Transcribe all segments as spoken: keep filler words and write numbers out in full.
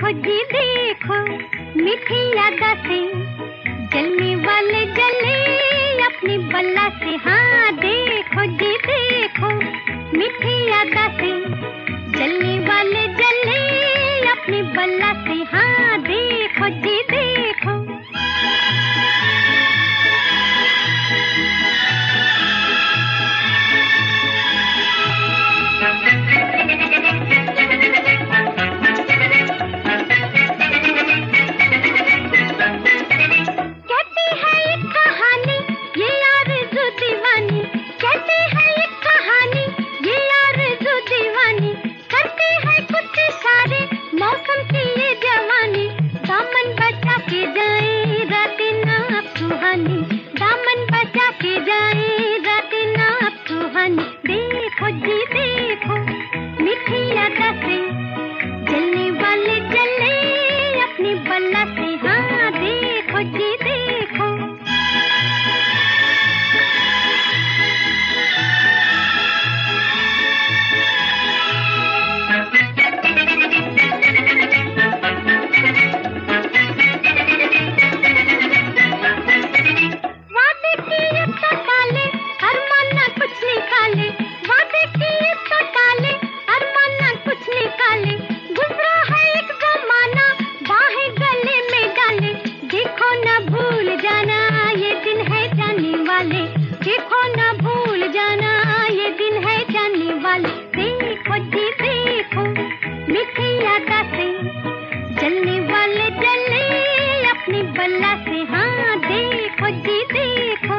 देखो जी देखो, मीठी यादा से जलने वाले जले अपनी बल्ला से। हाँ देखो जी देखो, मीठी यादा से जलने वाले जले अपनी बल्ला से। हाँ देखो जी देखो। देखो जी देखो, मीठी यादा से जलने वाले जले अपनी बल्ला से। हाँ देखो जी देखो। वादे किए तो टाले, अरमान ना कुछ निकाले। वादे किए तो टाले, अरमान ना कुछ निकाले। गुजरा है एक जमाना, बाहें गले में डाले। देखो ना भूल जाना ये दिन है जाने वाले। देखो ना भूल जाना ये दिन है जाने वाले। देखो जी देखो, मीठी यादा से जलने वाले जले अपनी बल्ला से। हाँ देखो जी देखो।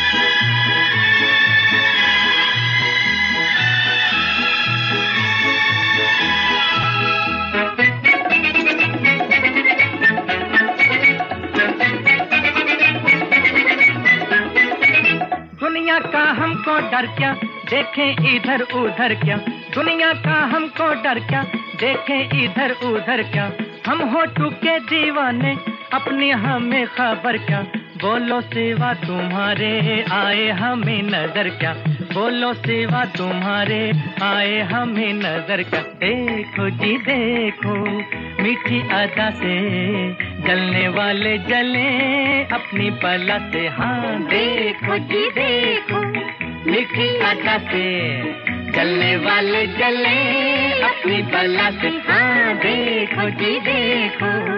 दुनिया का हमको डर क्या, देखें इधर उधर क्या। दुनिया का हमको डर क्या, देखें इधर उधर क्या। हम हो चुके दीवाने, अपनी हमें खबर क्या। बोलो सिवा तुम्हारे आए हमें नजर क्या। बोलो सिवा तुम्हारे आए हमें नजर क्या। देखो जी देखो, मीठी अदा से जलने वाले जले अपनी बला से। हाँ देखो जी देखो, मीठी अदा से जलने वाले जले अपनी बला से। हाँ देखो जी देखो।